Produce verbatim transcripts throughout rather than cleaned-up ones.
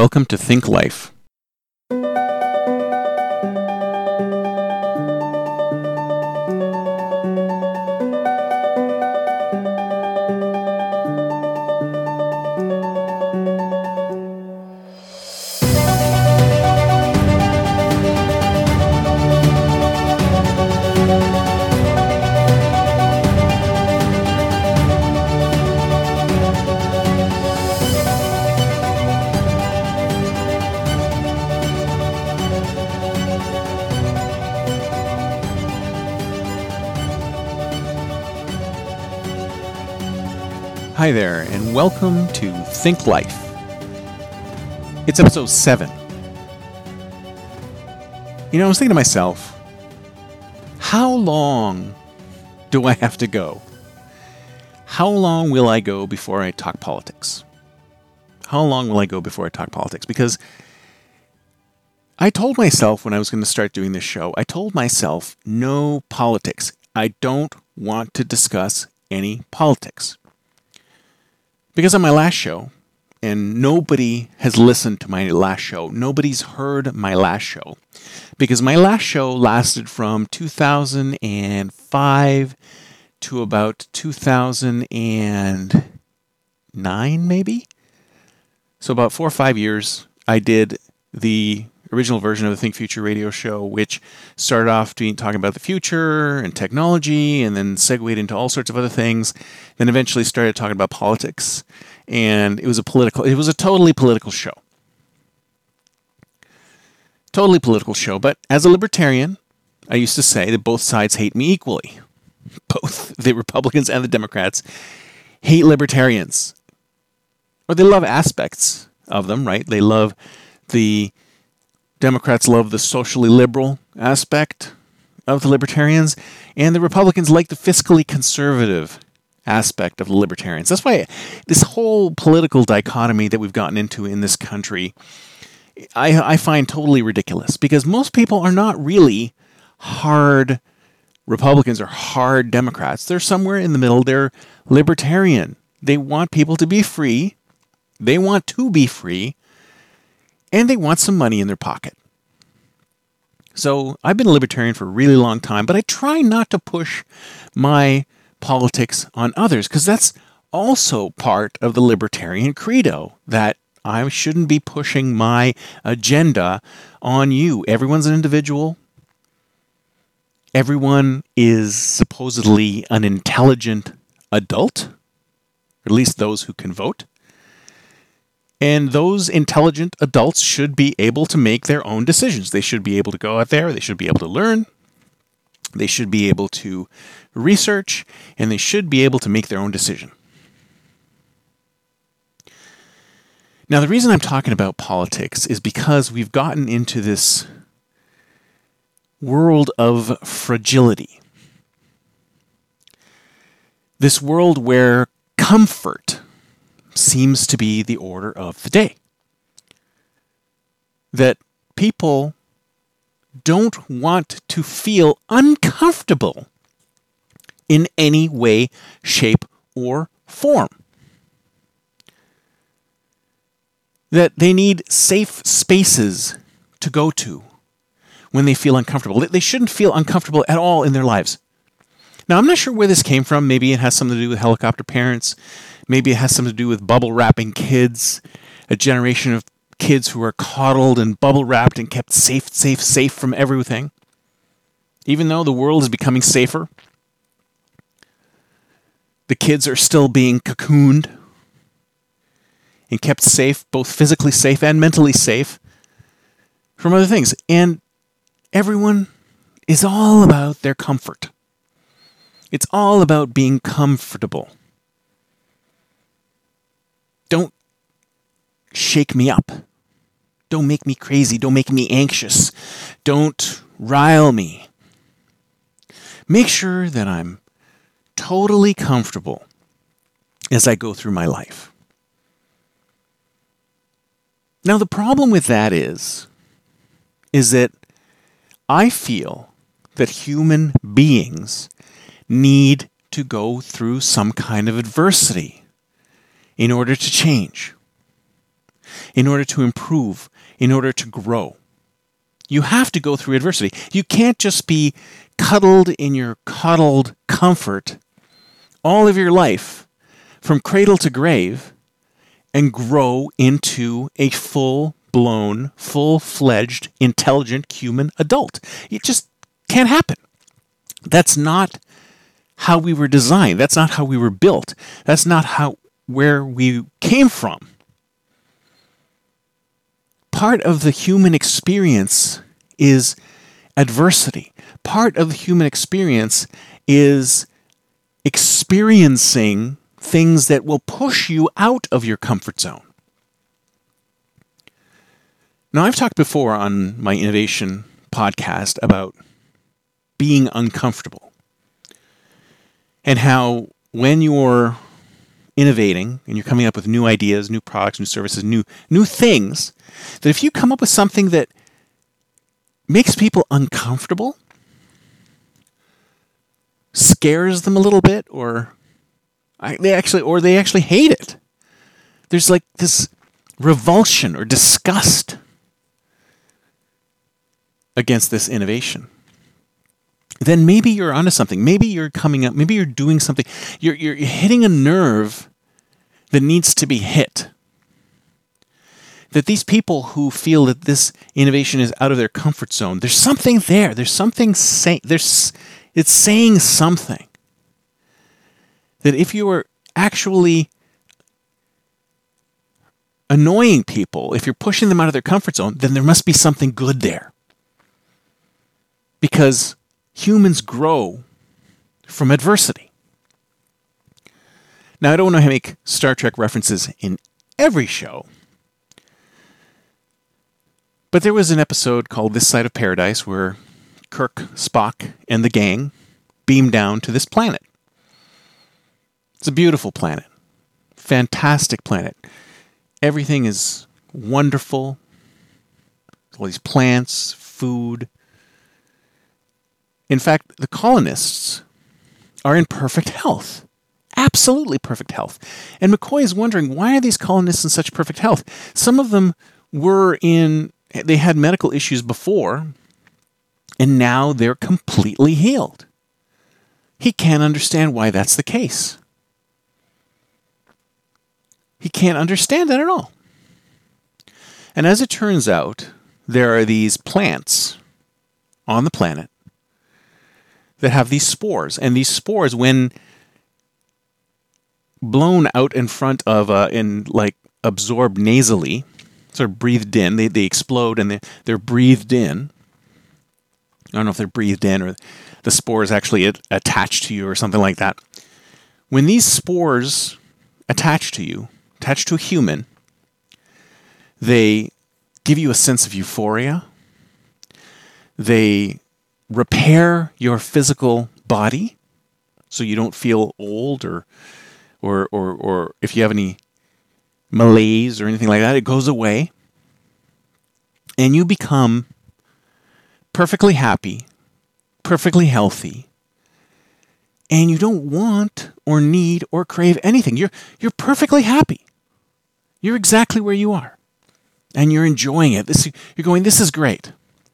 Welcome to Think Life. Hi there, and welcome to Think Life. It's episode seven. You know, I was thinking to myself, how long do I have to go? How long will I go before I talk politics? How long will I go before I talk politics? Because I told myself when I was going to start doing this show, I told myself, no politics. I don't want to discuss any politics. Because on my last show, and nobody has listened to my last show, nobody's heard my last show, because my last show lasted from two thousand five to about two thousand nine, maybe? So about four or five years, I did the original version of the Think Future radio show, which started off being, talking about the future and technology, and then segued into all sorts of other things, then eventually started talking about politics, and it was a political, it was a totally political show. Totally political show, but as a libertarian, I used to say that both sides hate me equally. Both the Republicans and the Democrats hate libertarians. Or they love aspects of them, right? They love the Democrats love the socially liberal aspect of the libertarians, and the Republicans like the fiscally conservative aspect of the libertarians. That's why this whole political dichotomy that we've gotten into in this country, I, I find totally ridiculous, because most people are not really hard Republicans or hard Democrats. They're somewhere in the middle. They're libertarian. They want people to be free. They want to be free. And they want some money in their pocket. So I've been a libertarian for a really long time, but I try not to push my politics on others, because that's also part of the libertarian credo, that I shouldn't be pushing my agenda on you. Everyone's an individual. Everyone is supposedly an intelligent adult, or at least those who can vote. And those intelligent adults should be able to make their own decisions. They should be able to go out there, they should be able to learn, they should be able to research, and they should be able to make their own decision. Now, the reason I'm talking about politics is because we've gotten into this world of fragility. This world where comfort seems to be the order of the day. That people don't want to feel uncomfortable in any way, shape, or form. That they need safe spaces to go to when they feel uncomfortable. They shouldn't feel uncomfortable at all in their lives. Now, I'm not sure where this came from. Maybe it has something to do with helicopter parents. Maybe it has something to do with bubble wrapping kids, a generation of kids who are coddled and bubble wrapped and kept safe, safe, safe from everything. Even though the world is becoming safer, the kids are still being cocooned and kept safe, both physically safe and mentally safe from other things. And everyone is all about their comfort. It's all about being comfortable. Don't shake me up. Don't make me crazy. Don't make me anxious. Don't rile me. Make sure that I'm totally comfortable as I go through my life. Now, the problem with that is, is that I feel that human beings need to go through some kind of adversity in order to change. in order to improve, in order to grow. You have to go through adversity. You can't just be cuddled in your coddled comfort all of your life from cradle to grave and grow into a full-blown, full-fledged, intelligent human adult. It just can't happen. That's not how we were designed. That's not how we were built. That's not how where we came from. Part of the human experience is adversity. Part of the human experience is experiencing things that will push you out of your comfort zone. Now, I've talked before on my innovation podcast about being uncomfortable and how when you're innovating and you're coming up with new ideas, new products, new services, new new things, that if you come up with something that makes people uncomfortable, scares them a little bit, or I, they actually or they actually hate it. There's like this revulsion or disgust against this innovation. Then maybe you're onto something. Maybe you're coming up. Maybe you're doing something. You're you're hitting a nerve that needs to be hit. That these people who feel that this innovation is out of their comfort zone, there's something there. There's something saying. There's it's saying something. That if you are actually annoying people, if you're pushing them out of their comfort zone, then there must be something good there. Because humans grow from adversity. Now, I don't want to make Star Trek references in every show, but there was an episode called This Side of Paradise where Kirk, Spock, and the gang beam down to this planet. It's a beautiful planet. Fantastic planet. Everything is wonderful. All these plants, food. In fact, the colonists are in perfect health. Absolutely perfect health. And McCoy is wondering, why are these colonists in such perfect health? Some of them were in, they had medical issues before, and now they're completely healed. He can't understand why that's the case. He can't understand that at all. And as it turns out, there are these plants on the planet that have these spores. And these spores, when blown out in front of, uh, and like absorbed nasally, sort of breathed in, they, they explode and they, they're breathed in. I don't know if they're breathed in or the spores actually attach to you or something like that. When these spores attach to you, attach to a human, they give you a sense of euphoria. They repair your physical body so you don't feel old or or or or if you have any malaise or anything like that, it goes away. And you become perfectly happy, perfectly healthy, and you don't want or need or crave anything. You're you're perfectly happy. You're exactly where you are. And you're enjoying it. This you're going, this is great.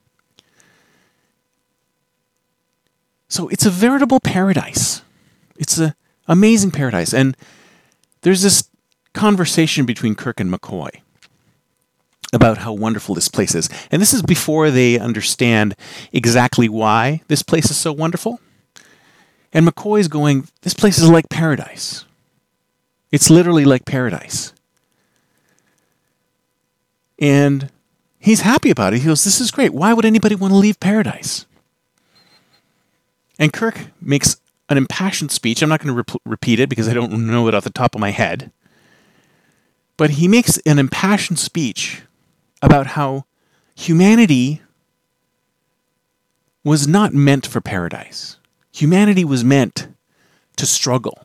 So it's a veritable paradise. It's an amazing paradise. And there's this conversation between Kirk and McCoy about how wonderful this place is. And this is before they understand exactly why this place is so wonderful. And McCoy's going, this place is like paradise. It's literally like paradise. And he's happy about it. He goes, this is great. Why would anybody want to leave paradise? And Kirk makes an impassioned speech. I'm not going to re- repeat it because I don't know it off the top of my head. But he makes an impassioned speech about how humanity was not meant for paradise. Humanity was meant to struggle,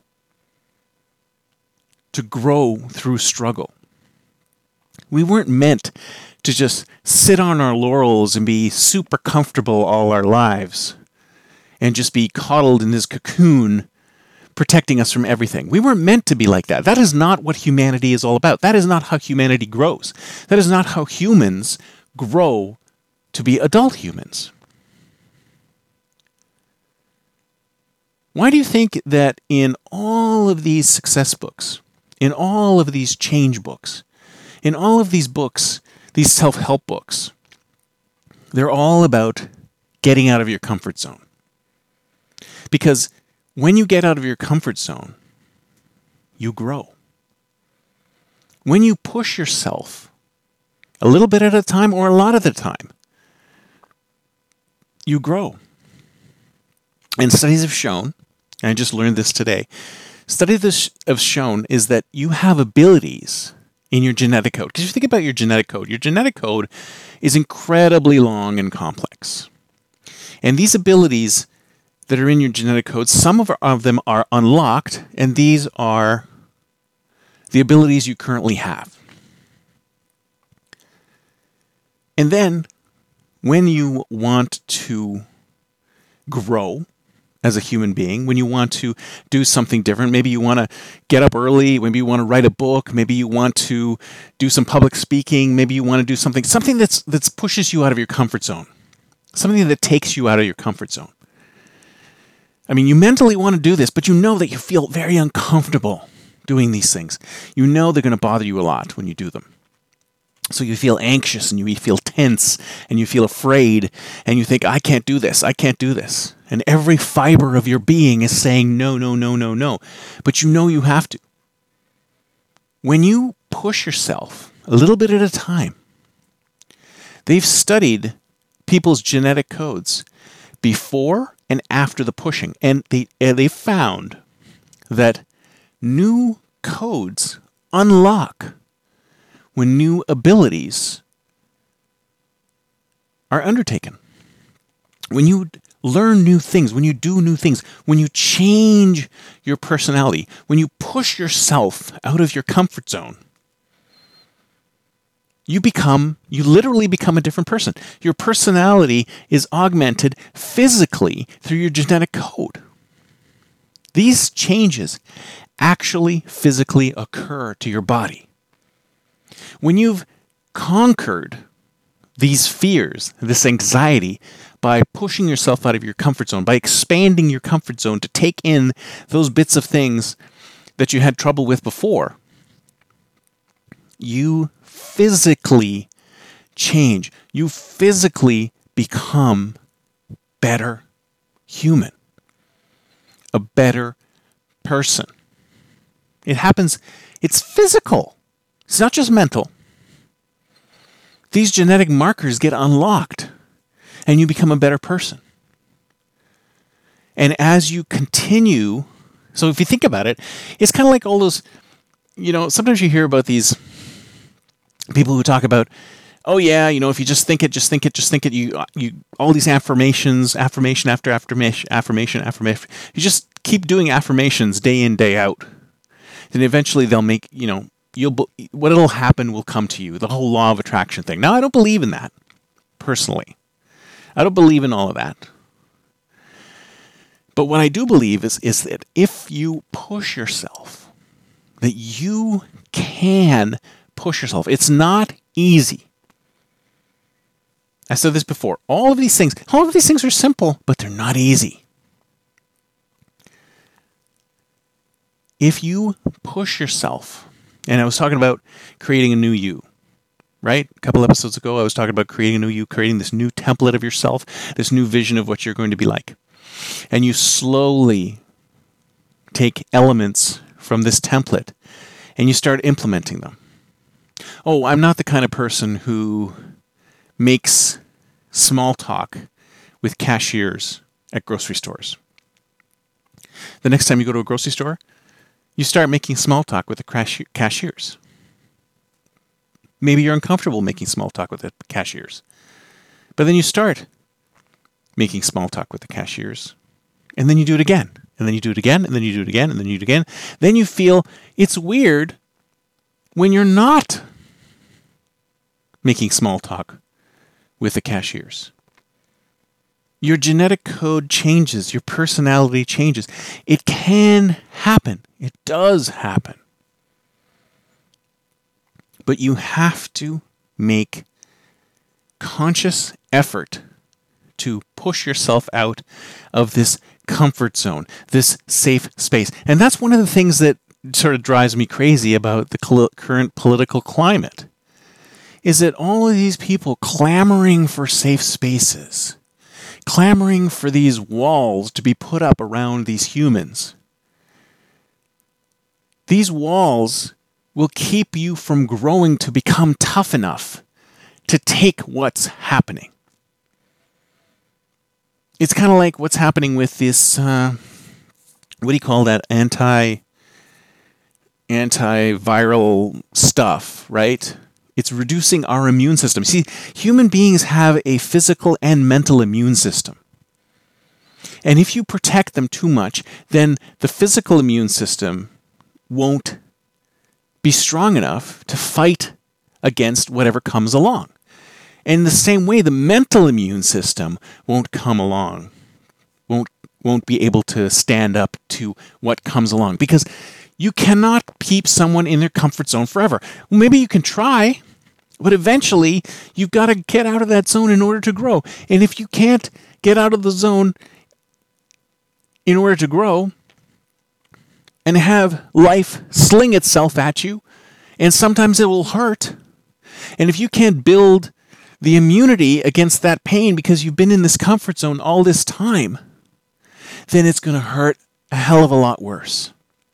to grow through struggle. We weren't meant to just sit on our laurels and be super comfortable all our lives and just be coddled in this cocoon protecting us from everything. We weren't meant to be like that. That is not what humanity is all about. That is not how humanity grows. That is not how humans grow to be adult humans. Why do you think that in all of these success books, in all of these change books, in all of these books, these self-help books, they're all about getting out of your comfort zone? Because when you get out of your comfort zone, you grow. When you push yourself a little bit at a time or a lot at a time, you grow. And studies have shown, and I just learned this today, studies have shown is that you have abilities in your genetic code. Because if you think about your genetic code, your genetic code is incredibly long and complex. And these abilities that are in your genetic code, some of, of them are unlocked, and these are the abilities you currently have. And then, when you want to grow as a human being, when you want to do something different, maybe you want to get up early, maybe you want to write a book, maybe you want to do some public speaking, maybe you want to do something, something that's that's pushes you out of your comfort zone, something that takes you out of your comfort zone. I mean, you mentally want to do this, but you know that you feel very uncomfortable doing these things. You know they're going to bother you a lot when you do them. So you feel anxious and you feel tense and you feel afraid and you think, I can't do this, I can't do this. And every fiber of your being is saying, no, no, no, no, no. But you know you have to. When you push yourself a little bit at a time, they've studied people's genetic codes before and after the pushing. And they, uh, they found that new codes unlock when new abilities are undertaken. When you learn new things, when you do new things, when you change your personality, when you push yourself out of your comfort zone, you become, you literally become a different person. Your personality is augmented physically through your genetic code. These changes actually physically occur to your body. When you've conquered these fears, this anxiety, by pushing yourself out of your comfort zone, by expanding your comfort zone to take in those bits of things that you had trouble with before, you physically change. You physically become better human, a better person. It happens, it's physical. It's not just mental. These genetic markers get unlocked and you become a better person. And as you continue, so if you think about it, it's kind of like all those, you know, sometimes you hear about these people who talk about, oh yeah, you know, if you just think it, just think it, just think it, you, you, all these affirmations, affirmation after affirmation, affirmation, affirmation, you just keep doing affirmations day in, day out. Then eventually they'll make, you know, you'll, what'll happen will come to you, the whole law of attraction thing. Now, I don't believe in that, personally. I don't believe in all of that. But what I do believe is, is that if you push yourself, that you can push yourself. It's not easy. I said this before. All of these things, all of these things are simple, but they're not easy. If you push yourself, and I was talking about creating a new you, right? A couple episodes ago, I was talking about creating a new you, creating this new template of yourself, this new vision of what you're going to be like. And you slowly take elements from this template and you start implementing them. Oh, I'm not the kind of person who makes small talk with cashiers at grocery stores. The next time you go to a grocery store, you start making small talk with the cashier- cashiers. Maybe you're uncomfortable making small talk with the cashiers. But then you start making small talk with the cashiers. And then you do it again. And then you do it again. And then you do it again. And then you do it again. Then you feel it's weird when you're not making small talk with the cashiers. Your genetic code changes. Your personality changes. It can happen. It does happen. But you have to make conscious effort to push yourself out of this comfort zone, this safe space. And that's one of the things that sort of drives me crazy about the cl- current political climate, is that all of these people clamoring for safe spaces, clamoring for these walls to be put up around these humans. These walls will keep you from growing to become tough enough to take what's happening. It's kind of like what's happening with this, uh, what do you call that, anti, antiviral stuff, right? It's reducing our immune system. See, human beings have a physical and mental immune system. And if you protect them too much, then the physical immune system won't be strong enough to fight against whatever comes along. And in the same way, the mental immune system won't come along, won't won't be able to stand up to what comes along. Because you cannot keep someone in their comfort zone forever. Well, maybe you can try, but eventually you've got to get out of that zone in order to grow. And if you can't get out of the zone in order to grow and have life sling itself at you, and sometimes it will hurt, and if you can't build the immunity against that pain because you've been in this comfort zone all this time, then it's going to hurt a hell of a lot worse.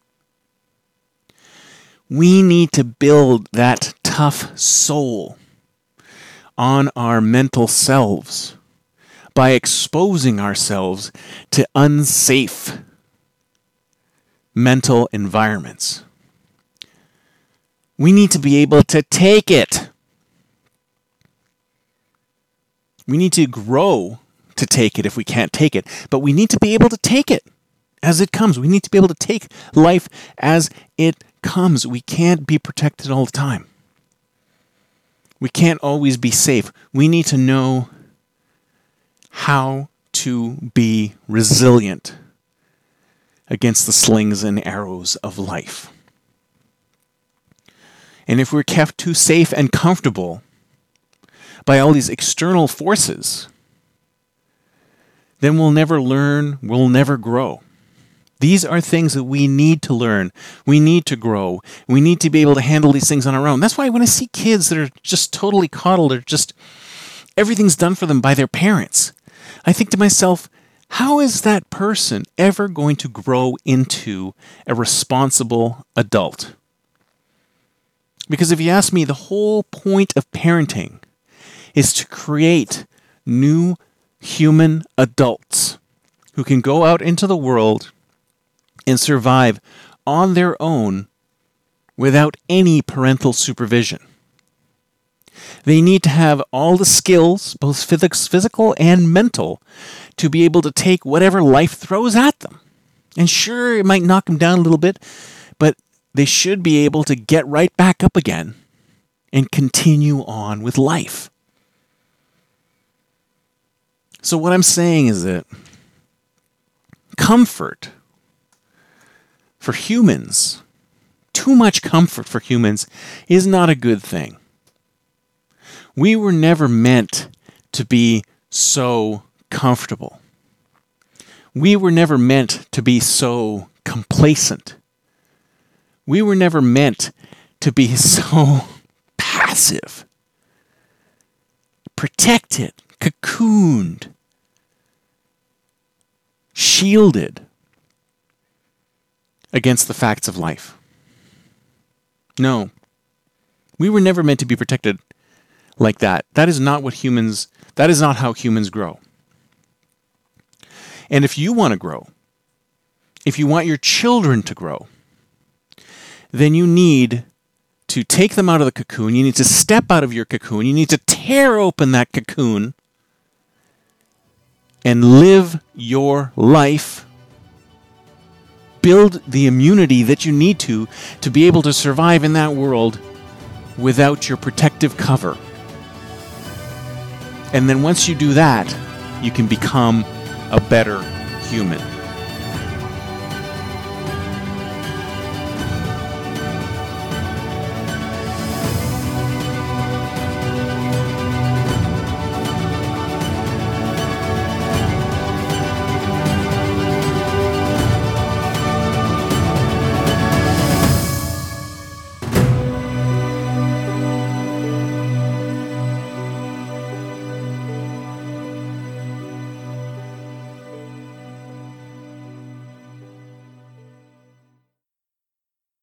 We need to build that tough soul on our mental selves by exposing ourselves to unsafe mental environments. We need to be able to take it. We need to grow to take it if we can't take it. But we need to be able to take it as it comes. We need to be able to take life as it comes. We can't be protected all the time. We can't always be safe. We need to know how to be resilient against the slings and arrows of life. And if we're kept too safe and comfortable by all these external forces, then we'll never learn, we'll never grow. These are things that we need to learn. We need to grow. We need to be able to handle these things on our own. That's why when I see kids that are just totally coddled, or just everything's done for them by their parents, I think to myself, how is that person ever going to grow into a responsible adult? Because if you ask me, the whole point of parenting is to create new human adults who can go out into the world and survive on their own without any parental supervision. They need to have all the skills, both physical and mental, to be able to take whatever life throws at them. And sure, it might knock them down a little bit, but they should be able to get right back up again and continue on with life. So what I'm saying is that comfort for humans, too much comfort for humans, is not a good thing. We were never meant to be so comfortable. We were never meant to be so complacent. We were never meant to be so passive, protected, cocooned, shielded against the facts of life. No, we were never meant to be protected like that. That is not what humans, that is not how humans grow. And if you want to grow, if you want your children to grow, then you need to take them out of the cocoon. You need to step out of your cocoon. You need to tear open that cocoon and live your life. Build the immunity that you need to to be able to survive in that world without your protective cover. And then once you do that, you can become a better human.